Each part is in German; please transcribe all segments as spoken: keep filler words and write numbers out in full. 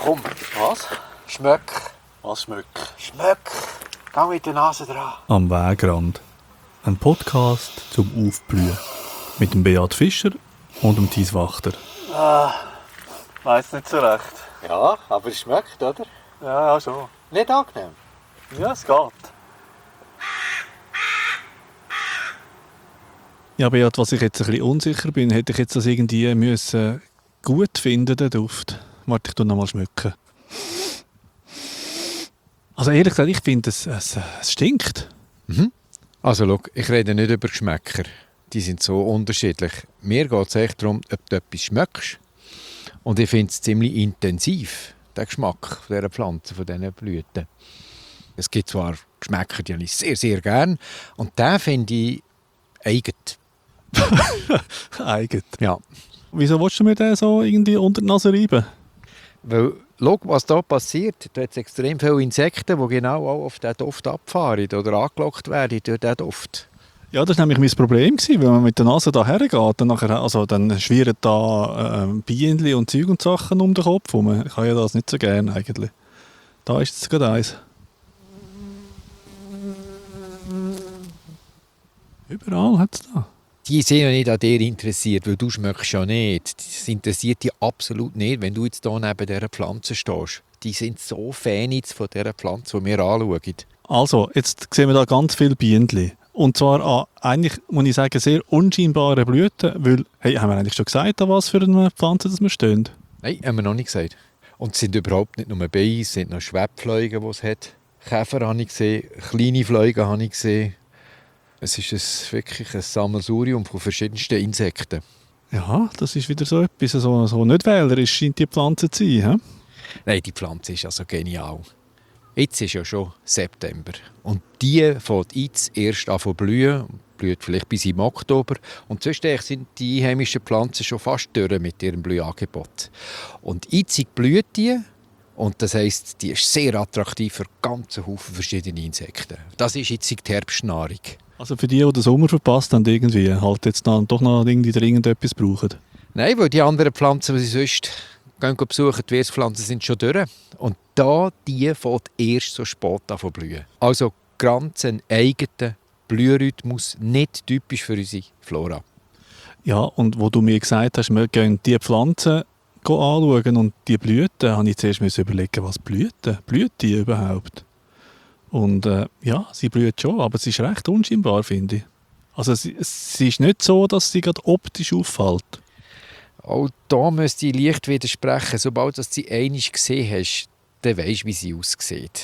Komm, was? Schmöck. Was schmöck? Schmöck. Geh mit der Nase dran. Am Wegrand. Ein Podcast zum Aufblühen. Mit dem Beat Fischer und dem Thies Wachter. Ah, weiss nicht so recht. Ja, aber es schmeckt, oder? Ja, ja, schon. Nicht angenehm. Ja, es geht. Ja, Beat, was ich jetzt ein bisschen unsicher bin, hätte ich jetzt das irgendwie müssen gut finden, den Duft. Warte, ich tu noch mal schmücken. Also ehrlich gesagt, ich finde, es, es, es stinkt. Mhm. Also schau, ich rede nicht über Geschmäcker. Die sind so unterschiedlich. Mir geht es echt darum, ob du etwas schmeckst. Und ich finde es ziemlich intensiv, der Geschmack dieser Pflanzen, von diesen Blüten. Es gibt zwar Geschmäcker, die habe ich sehr, sehr gern. Und den finde ich eigen. Eigen. Ja. Wieso willst du mir den so irgendwie unter die Nase reiben? Weil, schau, was da passiert. Da hat es extrem viele Insekten, die genau auch auf diesen Duft abfahren oder angelockt werden durch diesen Duft. Ja, das war nämlich mein Problem, wenn man mit der Nase da hergeht. Dann, nachher, also, dann schwirren da äh, Bienen und Zeug und Sachen um den Kopf herum. Ich habe ja das nicht so gerne eigentlich. Da ist jetzt gerade eins. Überall hat es da. Die sind ja nicht an dir interessiert, weil du schmeckst ja nicht. Das interessiert dich absolut nicht, wenn du jetzt hier neben dieser Pflanze stehst. Die sind so Fan jetzt von dieser Pflanze, die wir anschauen. Also, jetzt sehen wir da ganz viele Bienen. Und zwar an, eigentlich, muss ich sagen, sehr unscheinbare Blüten, weil, hey, haben wir eigentlich schon gesagt, an was für eine Pflanze das wir stehen? Nein, haben wir noch nicht gesagt. Und es sind überhaupt nicht nur Bienen, es sind noch Schwebfliegen, die es hat. Käfer habe ich gesehen, kleine Fliegen habe ich gesehen. Es ist ein, wirklich ein Sammelsurium von verschiedensten Insekten. Ja, das ist wieder so etwas, so, so nicht wählerisch scheint die Pflanze zu sein. He? Nein, die Pflanze ist also genial. Jetzt ist ja schon September und die fängt jetzt erst an zu blühen, blüht vielleicht bis im Oktober. Und sonst sind die einheimischen Pflanzen schon fast durch mit ihrem Blühangebot. Und jetzt blüht die und das heisst, die ist sehr attraktiv für ganz Haufen verschiedene Insekten. Das ist jetzt die Herbstnahrung. Also für die, die den Sommer verpasst haben, irgendwie, halt jetzt dann doch noch irgendwie dringend etwas brauchen. Nein, weil die anderen Pflanzen, die sie sonst gehen besuchen, die Wirtspflanzen sind schon durch. Und da die fängt erst so spät an zu blühen. Also ganz ein eigener Blührhythmus, nicht typisch für unsere Flora. Ja, und wo du mir gesagt hast, wir gehen die Pflanzen anschauen und die Blüten, habe ich zuerst überlegen, was Blüten? Blüht die überhaupt? Und äh, ja, sie blüht schon, aber sie ist recht unscheinbar, finde ich. Also sie, sie ist nicht so, dass sie gerade optisch auffällt. Auch da müsste ich leicht widersprechen. Sobald du sie einmal gesehen hast, dann weisst du, wie sie aussieht.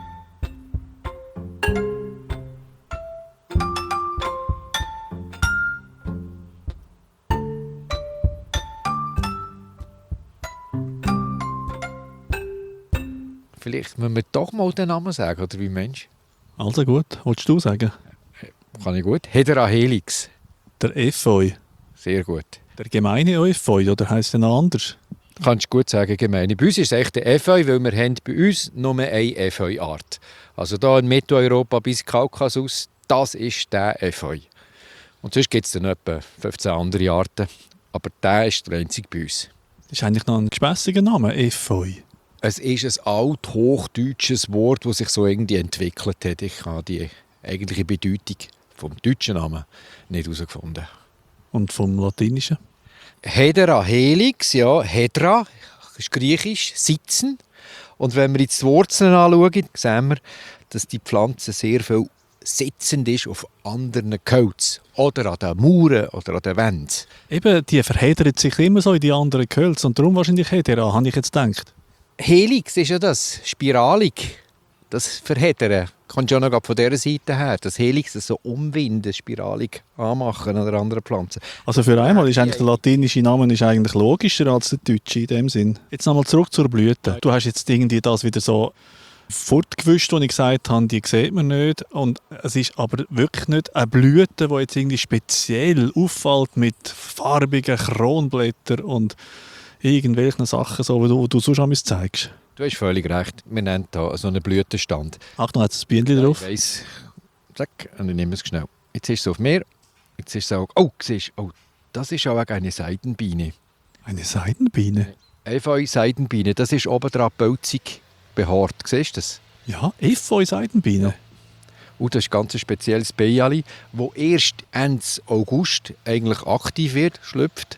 Vielleicht müssen wir doch mal den Namen sagen, oder wie Mensch? Also gut, willst du sagen? Kann ich gut. Hedera helix. Der Efeu. Sehr gut. Der gemeine Efeu, oder heisst der noch anders? Kannst du gut sagen, gemeine. Bei uns ist es echt der Efeu, weil wir haben bei uns nur eine Efeu-Art. Also hier in Mitteleuropa bis Kaukasus, das ist der Efeu. Und sonst gibt es dann etwa fünfzehn andere Arten. Aber der ist der einzige bei uns. Das ist eigentlich noch ein gespässiger Name, Efeu. Es ist ein althochdeutsches Wort, das sich so irgendwie entwickelt hat. Ich habe die eigentliche Bedeutung vom deutschen Namen nicht herausgefunden. Und vom Latinischen? Hedera helix, ja, Hedra, ist griechisch, sitzen. Und wenn wir jetzt die Wurzeln anschauen, sehen wir, dass die Pflanze sehr viel sitzend ist auf anderen Gehölzen oder an den Mauern oder an den Wänden. Eben, die verheddert sich immer so in die anderen Gehölze und darum wahrscheinlich Hedera, habe ich jetzt gedacht. Helix ist ja das, spiralig. Das Verheddern kommt schon noch von dieser Seite her. Das Helix, das so umwinden, spiralig anmachen an anderen Pflanzen. Also für einmal ist eigentlich der latinische Name ist eigentlich logischer als der deutsche in dem Sinn. Jetzt nochmal zurück zur Blüte. Du hast jetzt irgendwie das wieder so fortgewischt, was ich gesagt habe, die sieht man nicht. Und es ist aber wirklich nicht eine Blüte, die jetzt irgendwie speziell auffällt mit farbigen Kronblättern und irgendwelchen Sachen, so, die du, du sonst einmal zeigst. Du hast völlig recht. Wir nennen hier so einen Blütenstand. Achtung, jetzt das Bienen drauf. Ich weiss. Zack, und ich nehme es schnell. Jetzt ist es auf mir. Jetzt ist es auch... Oh, siehst du, oh, das ist auch eine Seidenbiene. Eine Seidenbiene? Efeu-Seidenbiene, das ist oben dran pelzig behaart. Siehst du das? Ja, Efeu-Seidenbiene. Ja. Und das ist ein ganz spezielles Bienenli, das erst Ende August eigentlich aktiv wird, schlüpft.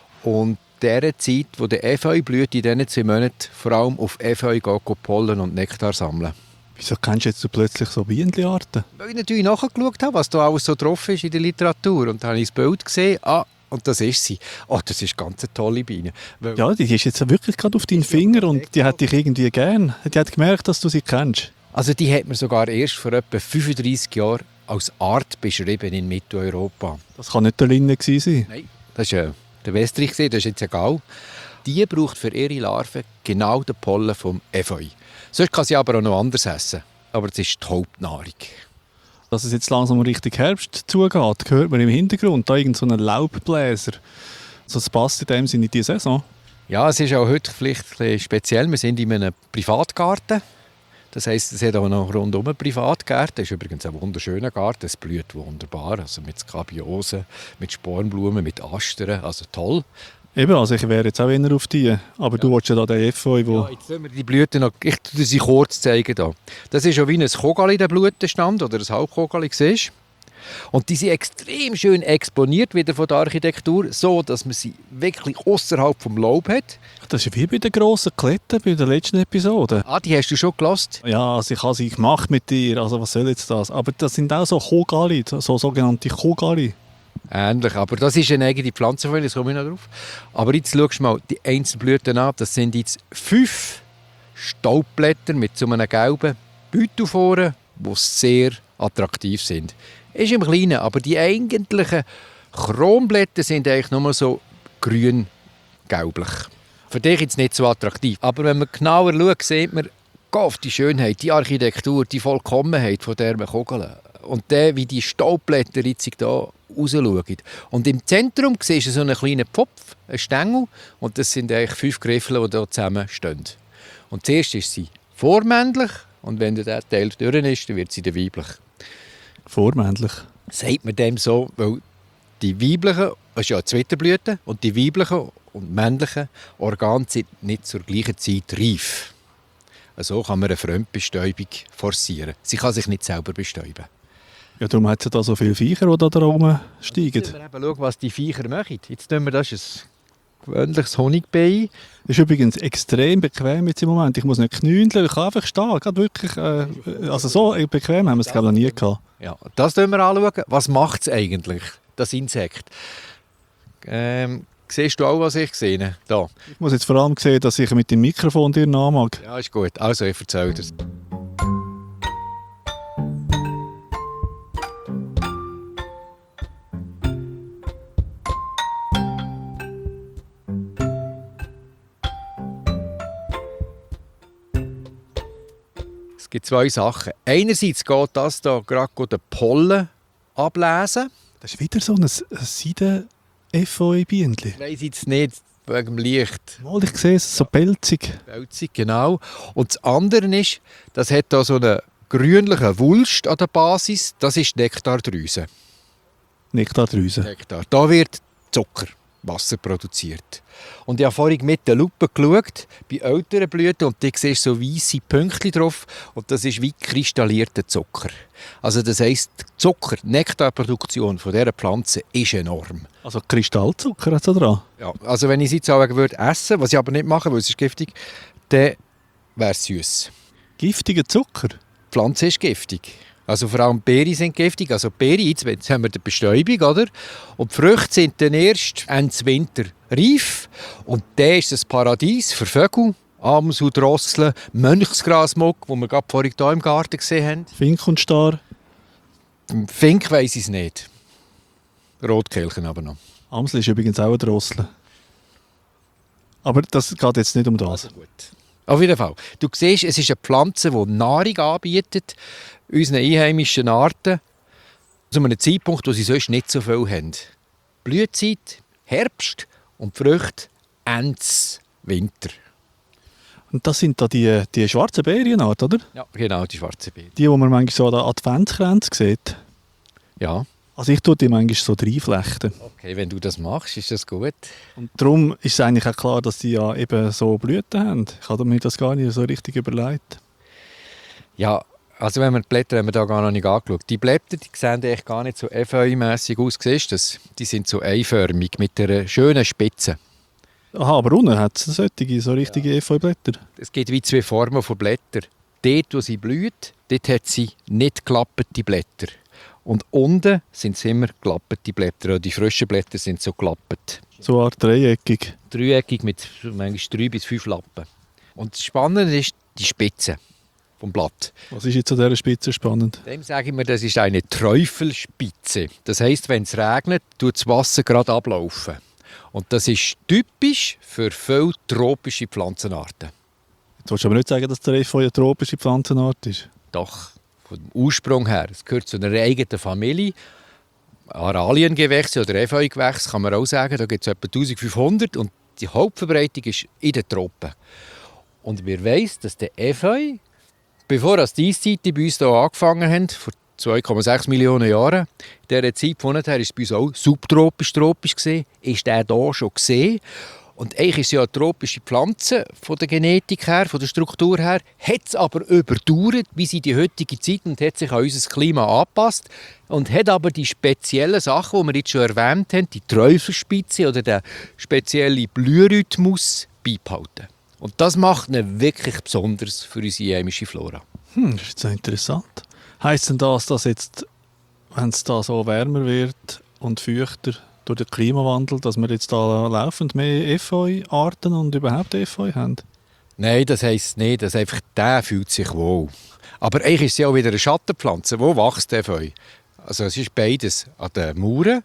Und dieser Zeit, wo der Efeu blüht, in diesen zwei Monaten vor allem auf Efeu geht Pollen und Nektar sammeln. Wieso kennst du jetzt so plötzlich so Bienenarten? Weil ich natürlich nachgeschaut habe, was da alles so drauf ist in der Literatur. Und dann habe ich das Bild gesehen, ah, und das ist sie. Oh, das ist eine ganz tolle Biene. Weil Ja, die ist jetzt wirklich gerade auf deinen Finger und die hat dich irgendwie gern. Die hat gemerkt, dass du sie kennst. Also die hat man sogar erst vor etwa fünfunddreissig Jahren als Art beschrieben in Mitteleuropa. Das kann nicht der Linne gewesen sein. Nein, das war äh, der Westrich, das ist jetzt egal. Die braucht für ihre Larven genau den Pollen vom Efeu. Sonst kann sie aber auch noch anders essen. Aber das ist die Hauptnahrung. Dass es jetzt langsam Richtung Herbst zugeht, hört man im Hintergrund. Da irgend so einen Laubbläser. Also das passt in dem Sinne in die Saison. Ja, es ist auch heute vielleicht ein bisschen speziell. Wir sind in einem Privatgarten. Das heisst, es hat auch noch rundum einen Privatgarten. Das ist übrigens ein wunderschöner Garten. Es blüht wunderbar. Also mit Skabiosen, mit Spornblumen, mit Astern. Also toll. Eben, also ich wäre jetzt auch eher auf die. Aber du willst ja da den Efeu, wo... Ja, jetzt sehen wir die Blüten noch. Ich zeige sie kurz. Zeigen da. Das ist ja wie ein Kogali, der Blütenstand, oder ein Halbkogali, siehst du? Und die sind extrem schön exponiert wieder von der Architektur, so dass man sie wirklich außerhalb vom Laub hat. Das ist wie bei den grossen Kletten, bei der letzten Episode. Ah, die hast du schon gelassen? Ja, also ich habe sie gemacht mit dir, also was soll jetzt das? Aber das sind auch so Kogali, so sogenannte Kogali. Ähnlich, aber das ist eine eigene Pflanzenfamilie, das komme ich noch drauf. Aber jetzt schau mal die einzelnen Blüten an. Das sind jetzt fünf Staubblätter mit so einem gelben Beutel vorne, die sehr attraktiv sind. Ist im Kleinen, aber die eigentlichen Kronblätter sind eigentlich nur so grün-gelblich. Für dich jetzt nicht so attraktiv. Aber wenn man genauer schaut, sieht man auf die Schönheit, die Architektur, die Vollkommenheit von dieser Kugel. Und dann, wie die Staubblätter jetzt hier rausschauen. Und im Zentrum siehst du so einen kleinen Pfropf, einen Stängel. Und das sind eigentlich fünf Griffel, die hier zusammen stehen. Und zuerst ist sie vormännlich. Und wenn der Teil durch ist, dann wird sie dann weiblich. Vormännlich. Sagt man dem so, weil die weiblichen, das ist ja eine Zwitterblüte, und die weiblichen und männlichen Organe sind nicht zur gleichen Zeit reif. So kann man eine Fremdbestäubung forcieren. Sie kann sich nicht selber bestäuben. Ja, darum hat es ja da so viele Viecher, die da oben steigen. Jetzt müssen wir eben schauen, was die Viecher machen. Jetzt tun wir das ist ein gewöhnliches Honigbienen. Das ist übrigens extrem bequem jetzt im Moment. Ich muss nicht knündeln, ich kann einfach stehen. Gerade wirklich, äh, also so bequem haben wir es glaube ich noch nie gehabt. Ja, das tun wir anschauen. Was macht es eigentlich, das Insekt? Ähm, siehst du auch, was ich sehe? Da. Ich muss jetzt vor allem sehen, dass ich mit dem Mikrofon dir nachmag. Ja, ist gut. Also, ich erzähle dir. Es gibt zwei Sachen. Einerseits geht das hier gerade den Pollen ablesen. Das ist wieder so ein Seiden-Efeu-Bienchen. Ich weiss jetzt nicht, wegen dem Licht. Mal, ich sehe es, so pelzig. Pelzig, genau. Und das andere ist, das hat da so einen grünlichen Wulst an der Basis. Das ist die Nektardrüse. Nektardrüse. Nektar. Da wird Zuckerwasser produziert. Und ich habe vorhin mit der Lupe geschaut, bei älteren Blüten, und da siehst du so weisse Pünktchen drauf. Und das ist wie kristallierter Zucker. Also das heisst, die Zucker, die Nektarproduktion von dieser Pflanze ist enorm. Also Kristallzucker hat es da dran. Ja, also wenn ich sie jetzt sagen würde, essen, was ich aber nicht mache, weil es ist giftig, dann wäre es süß. Giftiger Zucker? Die Pflanze ist giftig. Also vor allem die Beeren sind giftig. Also die Beeren, jetzt, jetzt haben wir die Bestäubung, oder? Und die Früchte sind dann erst Ende Winter reif. Und dann ist es ein Paradies für Vögel. Amsel, Drosseln, Mönchsgrasmuck, die wir gerade vorhin hier im Garten gesehen haben. Fink und Star. Fink weiss ich es nicht. Rotkehlchen aber noch. Amsel ist übrigens auch ein Drossel. Aber das geht jetzt nicht um das. Also gut. Auf jeden Fall. Du siehst, es ist eine Pflanze, die Nahrung anbietet, unseren einheimischen Arten, zu einem Zeitpunkt, wo sie sonst nicht so viel haben. Blütezeit, Herbst und Früchte, Ende Winter. Und das sind da die, die schwarzen Beerenarten, oder? Ja, genau, die schwarze Beere. Die, die man manchmal so an der Adventskranz sieht. Ja. Also ich tue die manchmal so reinflechten. Okay, wenn du das machst, ist das gut. Und darum ist es eigentlich auch klar, dass die ja eben so Blüten haben. Ich habe mir das gar nicht so richtig überlegt. Ja, also wenn wir die Blätter haben wir da gar noch nicht angeschaut. Die Blätter, die sehen eigentlich gar nicht so efeu-mässig aus. Siehst du das? Die sind so eiförmig mit einer schönen Spitze. Aha, aber unten hat es solche, so richtige ja. Efeublätter. Es gibt wie zwei Formen von Blättern. Dort, wo sie blüht, dort hat sie nicht gelappete Blätter. Und unten sind es immer gelappete Blätter. Die frischen Blätter sind so gelappet. So eine Art dreieckig. Dreieckig mit manchmal drei bis fünf Lappen. Und das Spannende ist die Spitze vom Blatt. Was ist jetzt an dieser Spitze spannend? Dem sage ich mir, das ist eine Träufelspitze. Das heisst, wenn es regnet, tut das Wasser gerade ablaufen. Und das ist typisch für viele tropische Pflanzenarten. Jetzt willst du aber nicht sagen, dass der Efeu eine tropische Pflanzenart ist? Doch, vom Ursprung her. Es gehört zu einer eigenen Familie. Araliengewächse oder Efeugewächse kann man auch sagen. Da gibt es etwa eintausendfünfhundert und die Hauptverbreitung ist in den Tropen. Und wir wissen, dass der Efeu, bevor die Eiszeiten bei uns hier angefangen haben, vor zwei Komma sechs Millionen Jahren, in dieser Zeit vorher war es bei uns auch subtropisch, tropisch gesehen, ist der hier schon gesehen. Und eigentlich ist es ja eine tropische Pflanze von der Genetik her, von der Struktur her, hat es aber überdauert bis in die heutige Zeit und hat sich an unser Klima angepasst und hat aber die speziellen Sachen, die wir jetzt schon erwähnt haben, die Träufelspitze oder den speziellen Blührhythmus beibehalten. Und das macht ihn wirklich besonders für unsere heimische Flora. Hm, das ist jetzt interessant. Heisst denn das, dass jetzt, wenn es da so wärmer wird und feuchter durch den Klimawandel, dass wir jetzt da laufend mehr Efeu-Arten und überhaupt Efeu haben? Nein, das heisst nicht. Das einfach, der fühlt sich wohl. Aber eigentlich ist es ja auch wieder eine Schattenpflanze. Wo wächst der Efeu? Also es ist beides an den Mauern,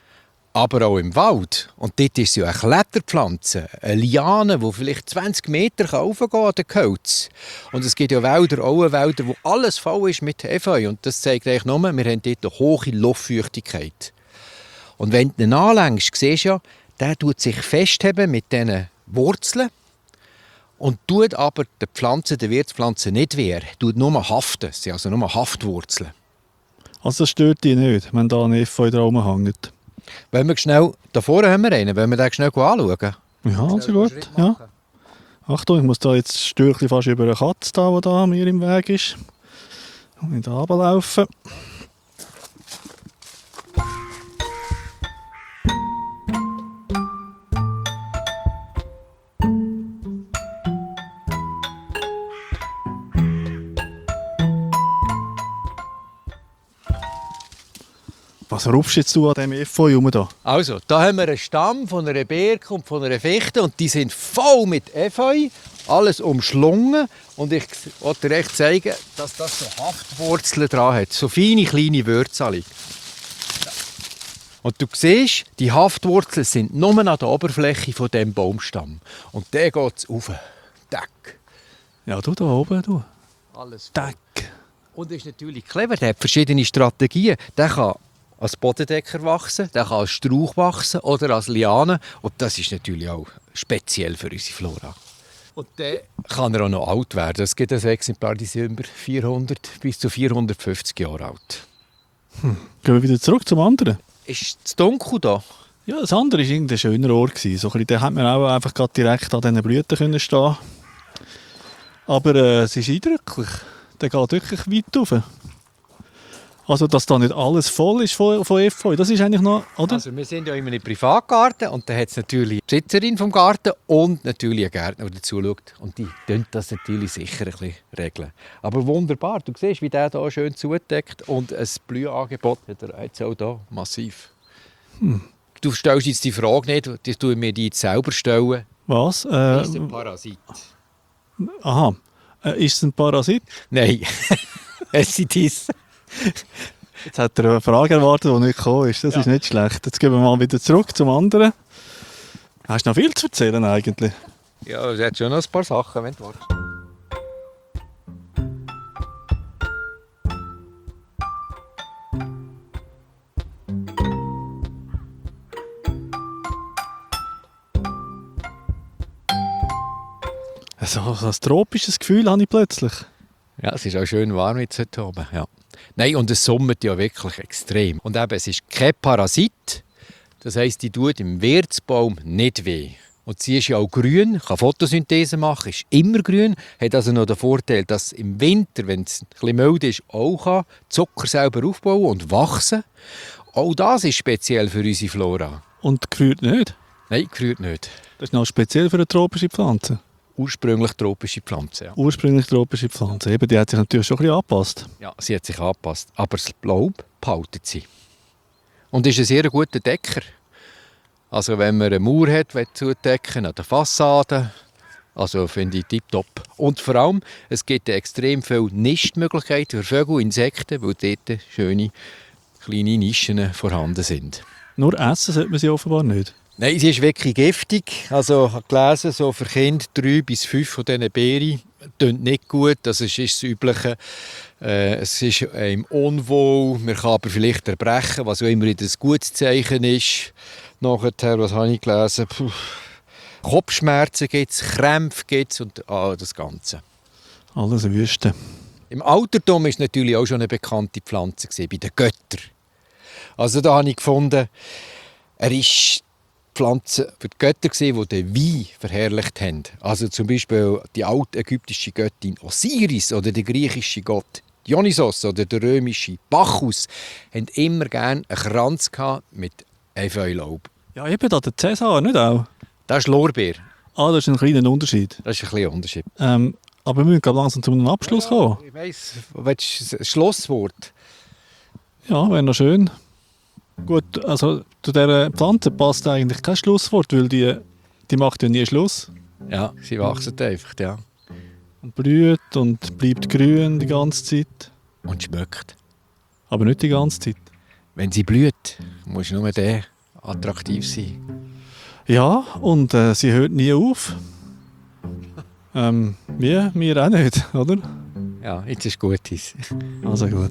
aber auch im Wald. Und dort ist es ja eine Kletterpflanze, eine Liane, die vielleicht zwanzig Meter raufgehen kann an den Gehölz. Und es gibt ja Wälder, Auenwälder, wo alles voll ist mit Efeu. Und das zeigt eigentlich nur, wir haben dort eine hohe Luftfeuchtigkeit. Und wenn du ihn anlängst, siehst du ja, der tut sich festheben mit diesen Wurzeln und tut aber der Pflanze, der Wirtspflanze nicht weh. Tut nur haften. Es sind also nur Haftwurzeln. Also das stört dich nicht, wenn da ein Efeu dran hängt? Wollen wir schnell, da vorne haben wir einen, wollen wir den schnell anschauen? Ja, also gut. Ja. Achtung, ich muss da jetzt das Stückchen fast über eine Katze, da, die da mir im Weg ist. Und ich da runterlaufen. Was rupfst jetzt du an diesem Efeu rum da? Also, da haben wir einen Stamm von einer Birke und von einer Fichte und die sind voll mit Efeu, alles umschlungen. Und ich wollte dir echt zeigen, dass das so Haftwurzeln dran hat, so feine kleine Würzchen. Und du siehst, die Haftwurzeln sind nur an der Oberfläche von diesem Baumstamm. Und der geht es rauf. Tack. Ja, du da oben, du. Alles Tack. Und ist natürlich clever, der hat verschiedene Strategien. Der kann als Bodendecker wachsen, der kann als Strauch wachsen oder als Liane. Und das ist natürlich auch speziell für unsere Flora. Und dann kann er auch noch alt werden. Es gibt ein Exemplar, die sind über vierhundert bis zu vierhundertfünfzig Jahre alt. Hm. Gehen wir wieder zurück zum anderen. Ist es dunkel da? Ja, das andere war ein schöner Ort. So ein bisschen, da hat man auch einfach gerade direkt an diesen Blüten können stehen. Aber äh, es ist eindrücklich. Der geht wirklich weit rauf. Also, dass da nicht alles voll ist von, von Efeu, das ist eigentlich noch, oder? Also, wir sind ja in einem Privatgarten und da hat es natürlich die Besitzerin vom Garten und natürlich einen Gärtner, der dazu schaut. Und die tun das natürlich sicher ein bisschen regeln. Aber wunderbar, du siehst, wie der hier schön zudeckt und ein Blühangebot hat er jetzt auch hier massiv. Hm. Du stellst jetzt die Frage nicht, die tue ich mir die jetzt selber stellen. Was? Äh, Ist es ein Parasit? Aha. Äh, ist es ein Parasit? Nein, es ist dies. Jetzt hat er eine Frage erwartet, die nicht gekommen ist. Das ja. ist nicht schlecht. Jetzt gehen wir mal wieder zurück zum anderen. Hast du noch viel zu erzählen eigentlich? Ja, es hat schon noch ein paar Sachen, wenn du willst. So, so ein tropisches Gefühl habe ich plötzlich. Ja, es ist auch schön warm jetzt heute oben. Ja. Nein, und es summert ja wirklich extrem. Und eben, es ist kein Parasit. Das heisst, die tut im Wirtsbaum nicht weh. Und sie ist ja auch grün, kann Photosynthese machen, ist immer grün. Hat also noch den Vorteil, dass im Winter, wenn es ein bisschen milde ist, auch kann Zucker selber aufbauen und wachsen. Auch das ist speziell für unsere Flora. Und gefriert nicht? Nein, gefriert nicht. Das ist noch speziell für eine tropische Pflanze. Ursprünglich tropische Pflanze, ja. Ursprünglich tropische Pflanze. Eben, die hat sich natürlich schon ein bisschen angepasst. Ja, sie hat sich angepasst. Aber das Laub behaltet sie. Und ist ein sehr guter Decker. Also wenn man eine Mauer hat, zudecken an der Fassade, also finde ich tipptopp. Und vor allem, es gibt extrem viele Nistmöglichkeiten für Vögel, Insekten, weil dort schöne kleine Nischen vorhanden sind. Nur essen sollte man sie offenbar nicht. Nein, sie ist wirklich giftig. Also ich habe gelesen, so für Kinder drei bis fünf von diesen Beeren tun nicht gut. Das ist das Übliche. Äh, es ist einem unwohl. Man kann aber vielleicht erbrechen, was auch immer ein gutes Zeichen ist. Nachher, was habe ich gelesen? Puh. Kopfschmerzen gibt es, Krämpfe gibt es und ah, das Ganze. Alles Wüste. Im Altertum war es natürlich auch schon eine bekannte Pflanze gewesen, bei den Göttern. Also da habe ich gefunden, er ist Pflanze für die Götter gewesen, die den Wein verherrlicht haben. Also zum Beispiel die altägyptische Göttin Osiris oder der griechische Gott Dionysos oder der römische Bacchus haben immer gerne einen Kranz mit Efeulaub. Ja, eben da der Cäsar, nicht auch? Das ist Lorbeer. Ah, das ist ein kleiner Unterschied. Das ist ein kleiner Unterschied. Ähm, aber wir müssen glaub, langsam zu einem Abschluss ja, kommen. Ich weiss, willst du ein Schlusswort? Ja, wäre noch schön. Gut, also zu dieser Pflanze passt eigentlich kein Schlusswort, weil die, die macht ja nie Schluss. Ja, sie wachsen einfach, ja. Und blüht und bleibt grün die ganze Zeit. Und schmeckt. Aber nicht die ganze Zeit. Wenn sie blüht, muss nur der attraktiv sein. Ja, und äh, sie hört nie auf. Ähm, wir, wir auch nicht, oder? Ja, jetzt ist gut. Also gut.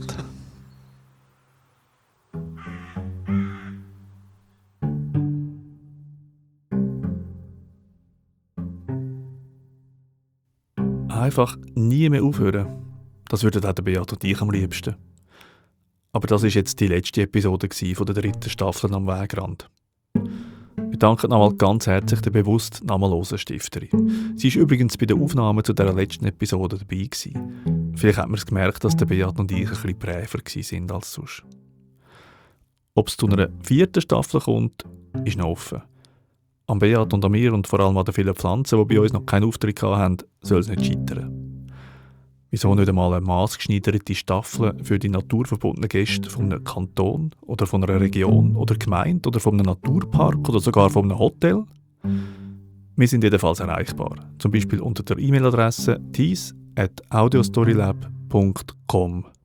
Einfach nie mehr aufhören. Das würden auch der Beat und ich am liebsten. Aber das war jetzt die letzte Episode von der dritten Staffel am Wegrand. Wir danken nochmal ganz herzlich der bewusst namenlosen Stifterin. Sie war übrigens bei der Aufnahme zu dieser letzten Episode dabei gewesen. Vielleicht hat man es gemerkt, dass der Beat und ich ein bisschen bräver waren als sonst. Ob es zu einer vierten Staffel kommt, ist noch offen. Am Beat und an mir und vor allem an den vielen Pflanzen, die bei uns noch keinen Auftritt hatten, soll es nicht scheitern. Wieso nicht einmal eine maßgeschneiderte Staffel für die naturverbundenen Gäste von einem Kanton oder von einer Region oder Gemeinde oder von einem Naturpark oder sogar von einem Hotel? Wir sind jedenfalls erreichbar, zum Beispiel unter der E-Mail-Adresse tees at audiostorylab punkt com.